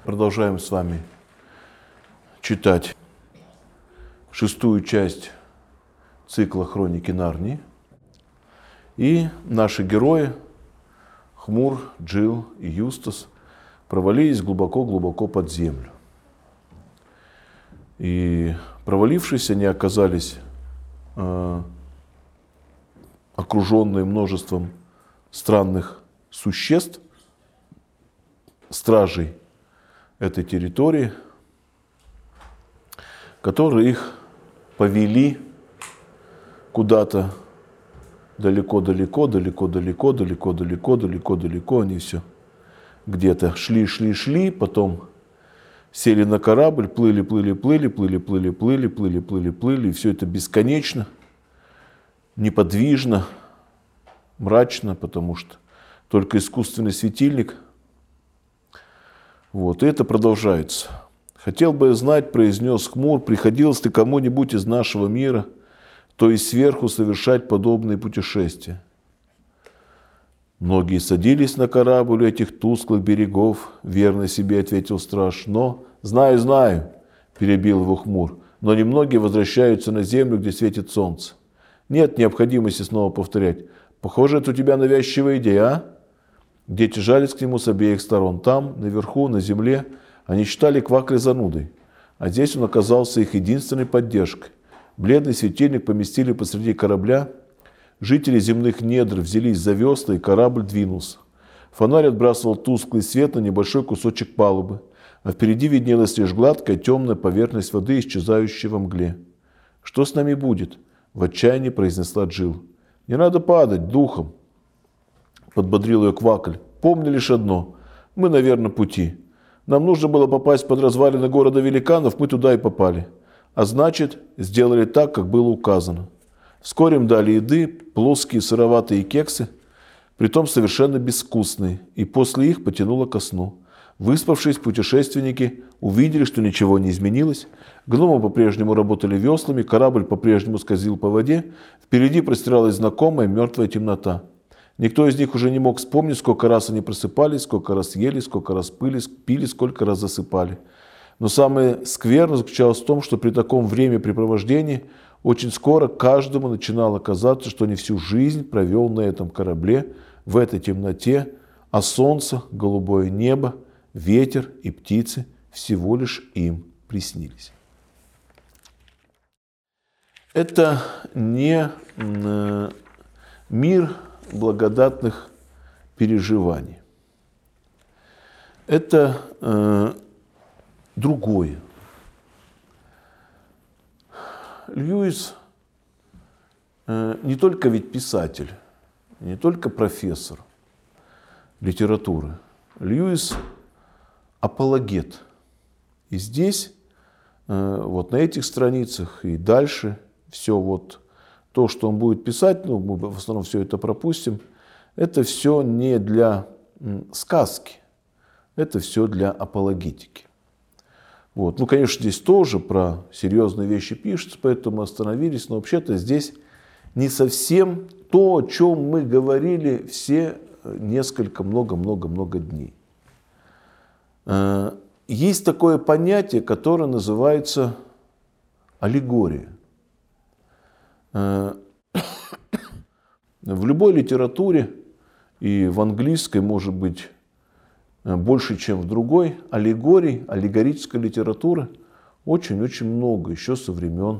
Продолжаем с вами читать 6-ю часть цикла «Хроники Нарнии». И наши герои Хмур, Джилл и Юстас провалились глубоко-глубоко под землю. И провалившись, они оказались окруженные множеством странных существ, стражей этой территории, которые их повели куда-то далеко-далеко, далеко-далеко, далеко-далеко, далеко-далеко. Они все где-то шли, потом сели на корабль, плыли, и все это бесконечно, неподвижно, мрачно, потому что только искусственный светильник. Вот, и это продолжается. «Хотел бы я знать, — произнес Хмур, — приходилось ли кому-нибудь из нашего мира, то есть сверху, совершать подобные путешествия. Многие садились на корабль у этих тусклых берегов, — верно себе ответил страж, — но... Знаю, — перебил его Хмур, — но немногие возвращаются на землю, где светит солнце. Нет необходимости снова повторять. Похоже, это у тебя навязчивая идея, а?» Дети жались к нему с обеих сторон. Там, наверху, на земле, они считали Квакля занудой, а здесь он оказался их единственной поддержкой. Бледный светильник поместили посреди корабля. Жители земных недр взялись за весла, и корабль двинулся. Фонарь отбрасывал тусклый свет на небольшой кусочек палубы, а впереди виднелась лишь гладкая темная поверхность воды, исчезающая во мгле. «Что с нами будет?» — в отчаянии произнесла Джилл. «Не надо падать духом», — подбодрил ее Квакль. «Помни лишь одно. Мы на верном пути. Нам нужно было попасть под развалины города великанов, мы туда и попали. А значит, сделали так, как было указано. Вскоре им дали еды, плоские сыроватые кексы, притом совершенно безвкусные, и после их потянуло ко сну. Выспавшись, путешественники увидели, что ничего не изменилось. Гномы по-прежнему работали веслами, корабль по-прежнему скользил по воде, впереди простиралась знакомая мертвая темнота. Никто из них уже не мог вспомнить, сколько раз они просыпались, сколько раз ели, сколько раз пили, сколько раз засыпали. Но самое скверное заключалось в том, что при таком времяпрепровождении очень скоро каждому начинало казаться, что не всю жизнь провел на этом корабле, в этой темноте, а солнце, голубое небо, ветер и птицы всего лишь им приснились. Это не мир благодатных переживаний. Это другое. Льюис не только ведь писатель, не только профессор литературы. Льюис апологет. И здесь, вот на этих страницах и дальше, все вот то, что он будет писать, ну, мы в основном все это пропустим, это все не для сказки, это все для апологетики. Вот. Ну, конечно, здесь тоже про серьезные вещи пишется, поэтому мы остановились, но вообще-то здесь не совсем то, о чем мы говорили все много-много-много дней. Есть такое понятие, которое называется аллегория. В любой литературе, и в английской, может быть, больше, чем в другой, аллегорий, аллегорической литературы очень-очень много, еще со времен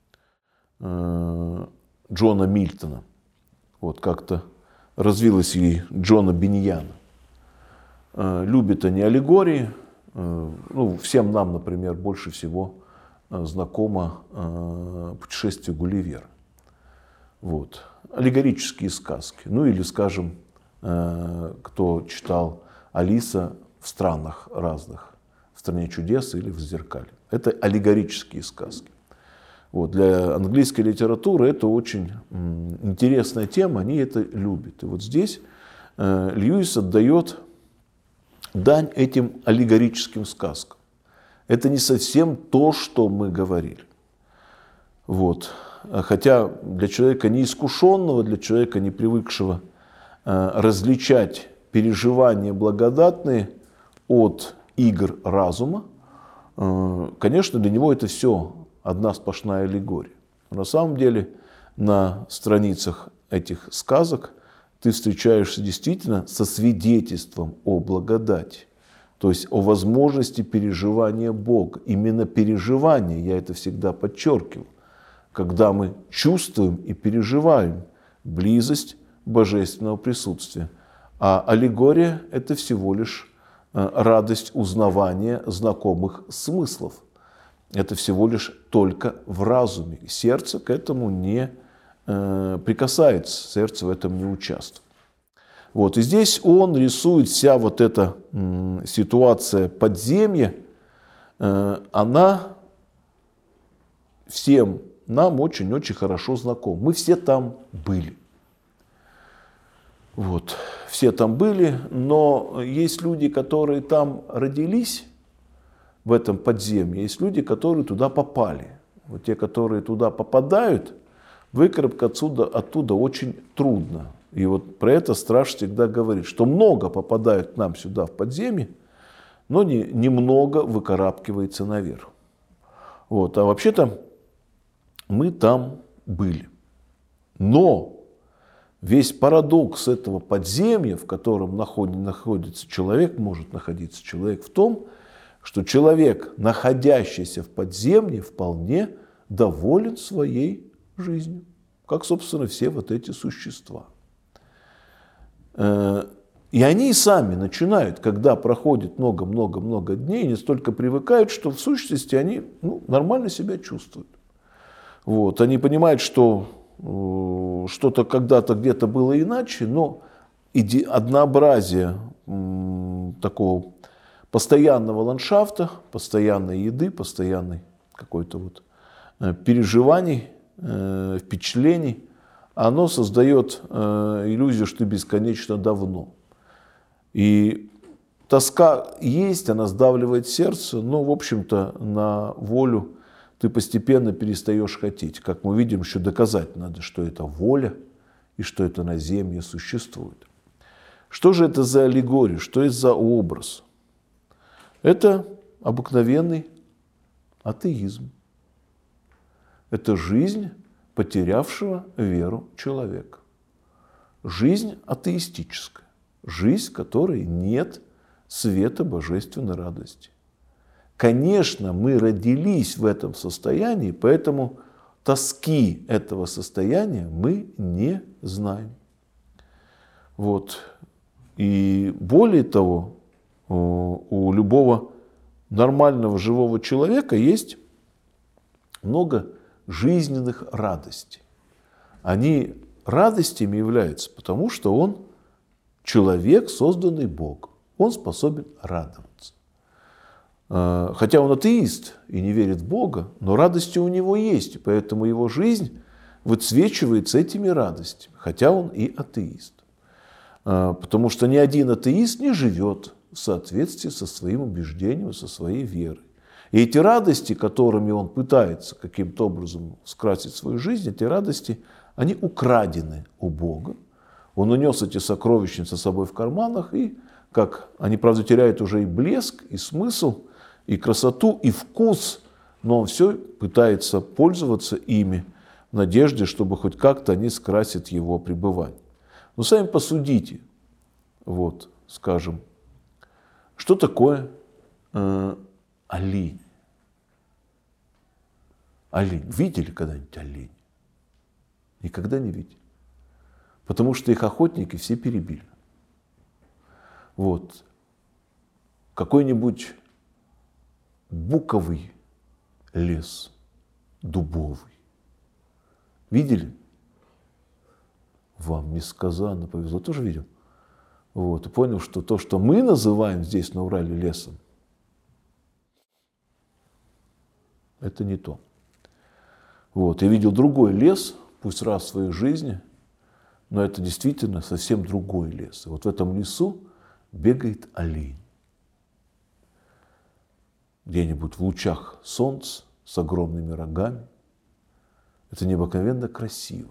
Джона Мильтона. Вот как-то развилась и Джона Биньяна. Любят они аллегории. Ну, всем нам, например, больше всего знакомо «Путешествие Гулливера». Вот. Аллегорические сказки. Ну или, скажем, кто читал «Алиса в странах разных», «В стране чудес» или «В зеркале». Это аллегорические сказки. Вот. Для английской литературы это очень интересная тема, они это любят. И вот здесь Льюис отдает дань этим аллегорическим сказкам. Это не совсем то, что мы говорили. Вот. Хотя для человека неискушенного, для человека, не привыкшего различать переживания благодатные от игр разума, конечно, для него это все одна сплошная аллегория. Но на самом деле на страницах этих сказок ты встречаешься действительно со свидетельством о благодати, то есть о возможности переживания Бога. Именно переживание, я это всегда подчеркиваю, когда мы чувствуем и переживаем близость божественного присутствия. А аллегория – это всего лишь радость узнавания знакомых смыслов. Это всего лишь только в разуме. Сердце к этому не прикасается, сердце в этом не участвует. Вот. И здесь он рисует вся вот эта ситуация подземья, она всем нам очень-очень хорошо знакома. Мы все там были. Вот. Все там были, но есть люди, которые там родились, в этом подземье, есть люди, которые туда попали. Вот те, которые туда попадают, выкарабкаться оттуда очень трудно. И вот про это страж всегда говорит, что много попадают к нам сюда в подземье, но немного выкарабкивается наверх. Вот. А вообще-то мы там были. Но весь парадокс этого подземья, в котором находится человек, может находиться человек, в том, что человек, находящийся в подземье, вполне доволен своей жизнью, как, собственно, все вот эти существа. И они и сами начинают, когда проходит много-много-много дней, настолько привыкают, что в сущности они нормально себя чувствуют. Вот. Они понимают, что что-то когда-то где-то было иначе, но однообразие такого постоянного ландшафта, постоянной еды, постоянной какой-то вот переживаний, впечатлений, оно создает иллюзию, что ты бесконечно давно. И тоска есть, она сдавливает сердце, но, в общем-то, на волю ты постепенно перестаешь хотеть. Как мы видим, еще доказать надо, что это воля и что это наземье существует. Что же это за аллегория, что это за образ? Это обыкновенный атеизм. Это жизнь потерявшего веру человека. Жизнь атеистическая. Жизнь, в которой нет света божественной радости. Конечно, мы родились в этом состоянии, поэтому тоски этого состояния мы не знаем. Вот. И более того, у любого нормального живого человека есть много жизненных радостей. Они радостями являются, потому что он человек, созданный Богом. Он способен радоваться. Хотя он атеист и не верит в Бога, но радости у него есть, и поэтому его жизнь выцвечивается этими радостями, хотя он и атеист. Потому что ни один атеист не живет в соответствии со своим убеждением, со своей верой. И эти радости, которыми он пытается каким-то образом скрасить свою жизнь, эти радости, они украдены у Бога. Он унес эти сокровищницы с собой в карманах, и как они, правда, теряют уже и блеск, и смысл, и красоту, и вкус, но он все пытается пользоваться ими в надежде, чтобы хоть как-то они скрасят его пребывание. Но сами посудите, вот, скажем, что такое олень? Олень. Видели когда-нибудь олень? Никогда не видели. Потому что их охотники все перебили. Вот. Какой-нибудь буковый лес, дубовый. Видели? Вам несказанно повезло. Тоже видел? Вот. И понял, что то, что мы называем здесь на Урале лесом, это не то. Вот. Я видел другой лес, пусть раз в своей жизни, но это действительно совсем другой лес. И вот в этом лесу бегает олень. Где-нибудь в лучах солнца с огромными рогами. Это необыкновенно красиво.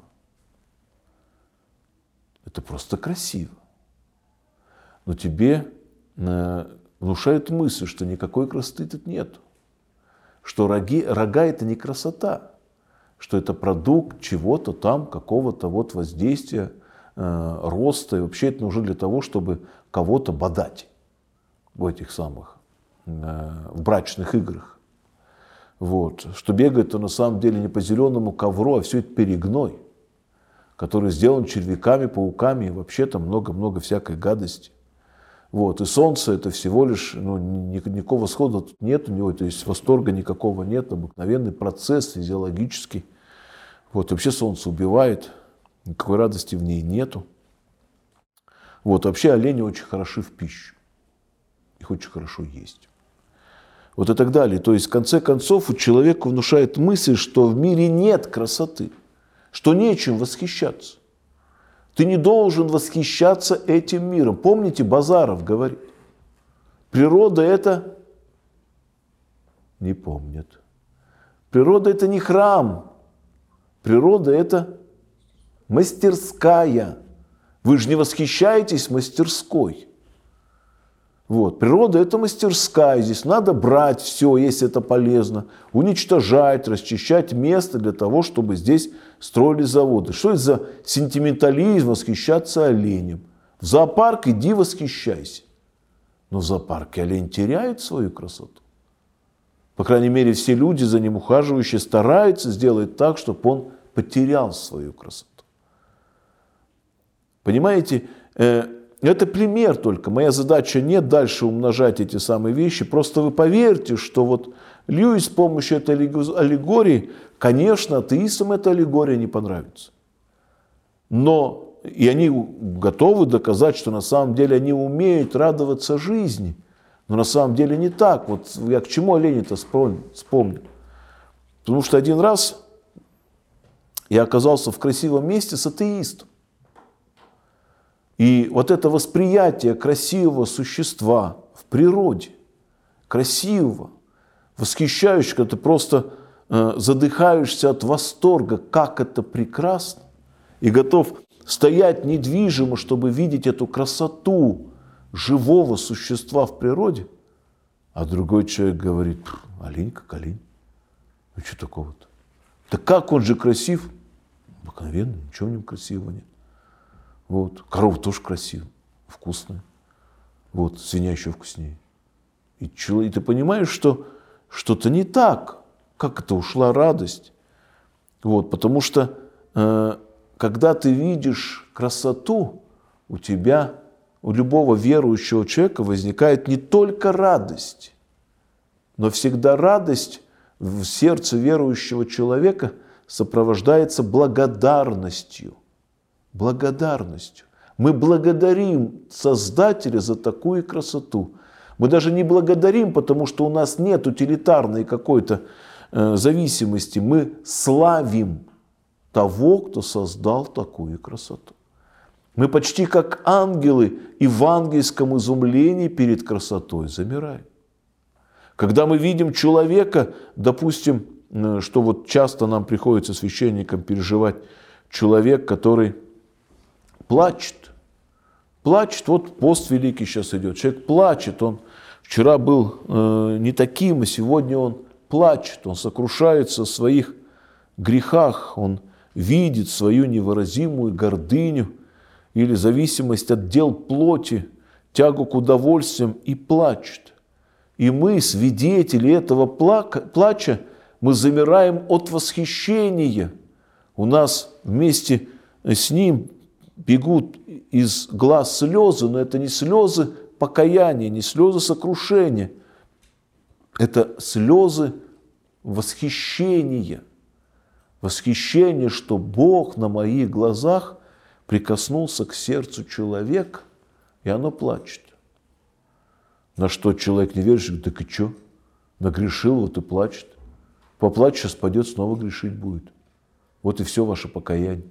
Это просто красиво. Но тебе внушают мысль, что никакой красоты тут нет. Что рога это не красота. Что это продукт чего-то там, какого-то вот воздействия, роста. И вообще это нужно для того, чтобы кого-то бодать в этих самых, в брачных играх. Вот. Что бегает-то на самом деле не по зеленому ковру, а все это перегной, который сделан червяками, пауками и вообще там много-много всякой гадости. Вот. И солнце это всего лишь, никакого схода тут нет у него, то есть восторга никакого нет, обыкновенный процесс физиологический. Вот. Вообще солнце убивает, никакой радости в ней нету. Вот. Вообще олени очень хороши в пищу, их очень хорошо есть. Вот и так далее. То есть в конце концов у человека внушает мысль, что в мире нет красоты, что нечем восхищаться. Ты не должен восхищаться этим миром. Помните, Базаров говорит, природа это не помнит. Природа это не храм. Природа это мастерская. Вы же не восхищаетесь мастерской. Вот. Природа это мастерская. Здесь надо брать все, если это полезно, уничтожать, расчищать место для того, чтобы здесь строили заводы. Что это за сентиментализм восхищаться оленем? В зоопарк иди восхищайся. Но в зоопарке олень теряет свою красоту. По крайней мере, все люди, за ним ухаживающие, стараются сделать так, чтобы он потерял свою красоту. Понимаете, это пример только. Моя задача не дальше умножать эти самые вещи. Просто вы поверьте, что вот Льюис с помощью этой аллегории, конечно, атеистам эта аллегория не понравится. Но и они готовы доказать, что на самом деле они умеют радоваться жизни. Но на самом деле не так. Вот я к чему олени-то вспомнил? Потому что один раз я оказался в красивом месте с атеистом. И вот это восприятие красивого существа в природе, красивого, восхищающего, когда ты просто задыхаешься от восторга, как это прекрасно, и готов стоять недвижимо, чтобы видеть эту красоту живого существа в природе, а другой человек говорит, олень как олень, ну что такого-то? Да как он же красив? Обыкновенно, ничего в нем красивого нет. Вот. Корова тоже красивая, вкусная. Вот. Свинья еще вкуснее. И ты понимаешь, что что-то не так. Как это ушла радость? Вот. Потому что когда ты видишь красоту, у тебя, у любого верующего человека возникает не только радость, но всегда радость в сердце верующего человека сопровождается благодарностью. Благодарностью. Мы благодарим Создателя за такую красоту. Мы даже не благодарим, потому что у нас нет утилитарной какой-то зависимости. Мы славим того, кто создал такую красоту. Мы почти как ангелы и в ангельском изумлении перед красотой замираем. Когда мы видим человека, допустим, что вот часто нам приходится священникам переживать, человек, который плачет. Плачет, вот пост великий сейчас идет. Человек плачет, он вчера был не таким, а сегодня он плачет. Он сокрушается в своих грехах, он видит свою невыразимую гордыню или зависимость от дел плоти, тягу к удовольствиям и плачет. И мы, свидетели этого плача, мы замираем от восхищения. У нас вместе с ним бегут из глаз слезы, но это не слезы покаяния, не слезы сокрушения. Это слезы восхищения. Восхищение, что Бог на моих глазах прикоснулся к сердцу человека, и оно плачет. На что человек не верит, так и что? Нагрешил, вот и плачет. Поплачет, сейчас пойдет, снова грешить будет. Вот и все ваше покаяние.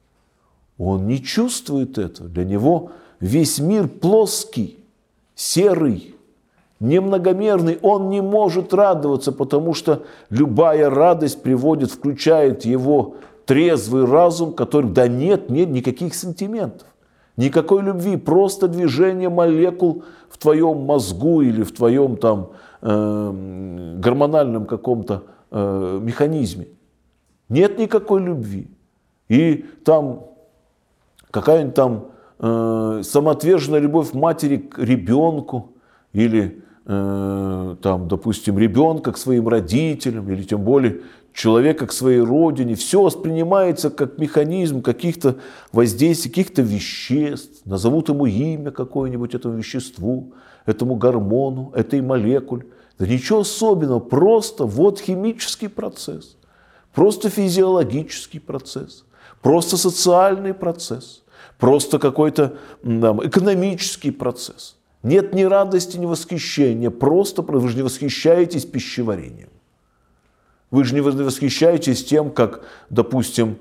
Он не чувствует этого. Для него весь мир плоский, серый, немногомерный. Он не может радоваться, потому что любая радость включает его трезвый разум, который, да нет никаких сантиментов. Никакой любви, просто движение молекул в твоем мозгу или в твоем там гормональном каком-то механизме. Нет никакой любви. И там какая-нибудь там самоотверженная любовь матери к ребенку или там, допустим, ребенка к своим родителям или тем более человека к своей родине, все воспринимается как механизм каких-то воздействий, каких-то веществ. Назовут ему имя какое-нибудь этому веществу, этому гормону, этой молекуле. Да ничего особенного, просто вот химический процесс, просто физиологический процесс, просто социальный процесс, просто какой-то экономический процесс. Нет ни радости, ни восхищения, просто вы же не восхищаетесь пищеварением. Вы же не восхищаетесь тем, как, допустим,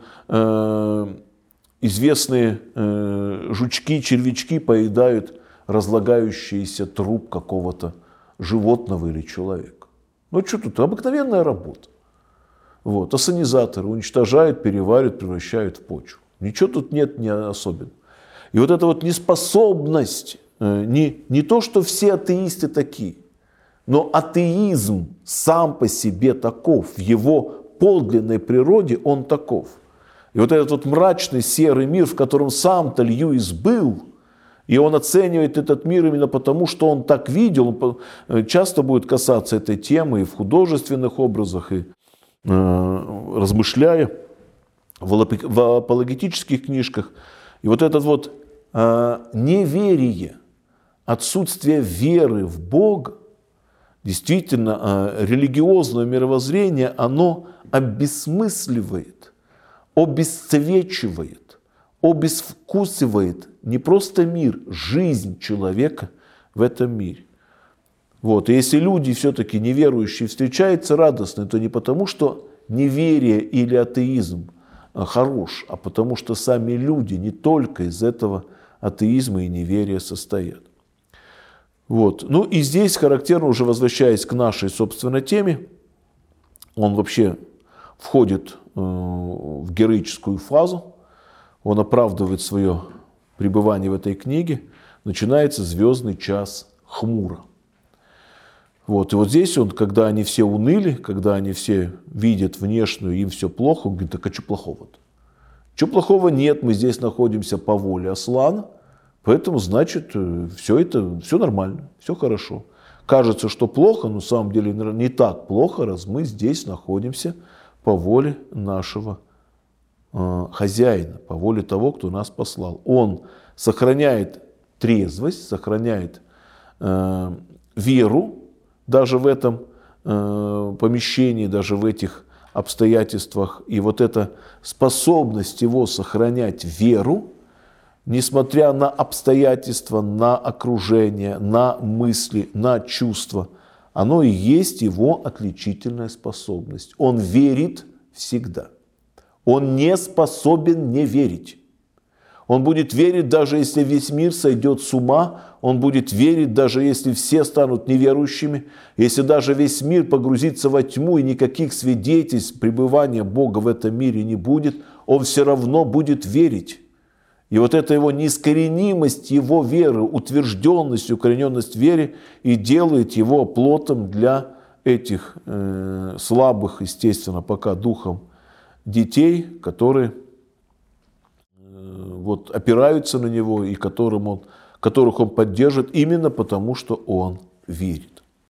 известные жучки, червячки поедают разлагающийся труп какого-то животного или человека. Ну что тут, обыкновенная работа. Вот. Ассенизаторы уничтожают, переваривают, превращают в почву. Ничего тут нет не особенного. И вот эта вот неспособность, не то, что все атеисты такие, но атеизм сам по себе таков, в его подлинной природе он таков. И вот этот вот мрачный серый мир, в котором сам-то Льюис был, и он оценивает этот мир именно потому, что он так видел, он часто будет касаться этой темы и в художественных образах, и размышляя в апологетических книжках. И вот этот вот неверие, отсутствие веры в Бога, действительно, религиозное мировоззрение, оно обесмысливает, обесцвечивает, обезвкусывает не просто мир, жизнь человека в этом мире. Вот. И если люди все-таки неверующие встречаются радостно, то не потому, что неверие или атеизм хорош, а потому что сами люди не только из этого атеизма и неверия состоят. Вот. Ну и здесь характерно, уже возвращаясь к нашей собственной теме, он вообще входит в героическую фазу, он оправдывает свое пребывание в этой книге, начинается звездный час Хмура. Вот. И вот здесь он, когда они все уныли, когда они все видят внешнюю, им все плохо, он говорит, так а что плохого-то? Чего плохого нет, мы здесь находимся по воле Аслана, поэтому, значит, все нормально, все хорошо. Кажется, что плохо, но на самом деле не так плохо, раз мы здесь находимся по воле нашего хозяина, по воле того, кто нас послал. Он сохраняет трезвость, сохраняет веру даже в этом помещении, даже в этих обстоятельствах. И вот эта способность его сохранять веру, несмотря на обстоятельства, на окружение, на мысли, на чувства, оно и есть его отличительная способность. Он верит всегда. Он не способен не верить. Он будет верить, даже если весь мир сойдет с ума. Он будет верить, даже если все станут неверующими. Если даже весь мир погрузится во тьму и никаких свидетельств пребывания Бога в этом мире не будет, он все равно будет верить. И вот эта его неискоренимость его веры, утвержденность, укорененность в вере и делает его плотом для этих слабых, естественно, пока духом детей, которые вот опираются на него и которых он поддержит именно потому, что он верит.